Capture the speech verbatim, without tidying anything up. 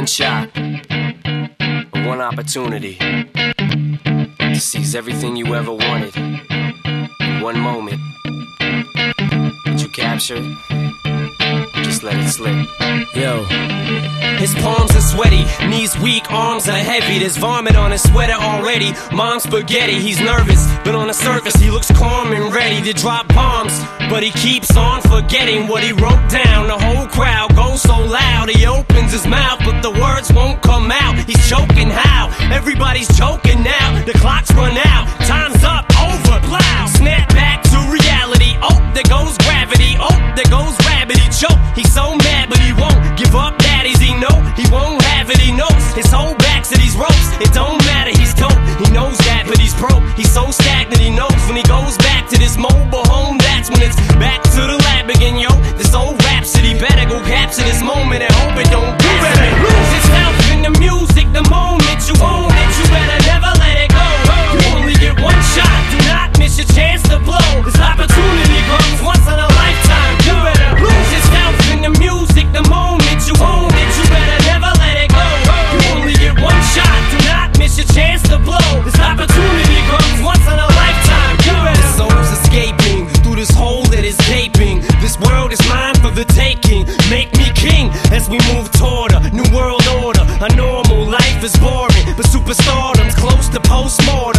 shot, one opportunity to seize everything you ever wanted in one moment. Did you capture it? Or just let it slip? Yo. His palms are sweaty, knees weak, arms are heavy. There's vomit on his sweater already. Mom's spaghetti, he's nervous, but on the surface he looks calm and ready to drop bombs. But he keeps on forgetting what he wrote down. The whole crowd goes so loud, he opens his mouth, but the words won't come out. He's choking how? Everybody's choking now. The clock's run out, time's up, over, plow. Snap back to reality, oh, there goes gravity. Oh, there goes rabbit, he choke. He's so mad, but he won't give up. Daddies, he know he won't have it, he knows his whole back's to these ropes. It don't matter, he's dope, he knows that, but he's broke. He's so stagnant, he knows when he goes back to this mobile home, that's when it's back to the lab again, yo. This old rhapsody, better go capture this moment and hope it don't you better lose yourself in the music the moment you own it. You better never let it go. You only get one shot, do not miss your chance to blow. This opportunity comes once in a lifetime. You better lose yourself in the music the moment you own it. You better never let it go. You only get one shot, do not miss your chance to blow. This opportunity comes once in a lifetime. You better. The soul's escaping through this hole that is gaping. This world is mine for the taking. Make me king as we move toward a new world order. A normal life is boring, but superstardom's close to postmortem.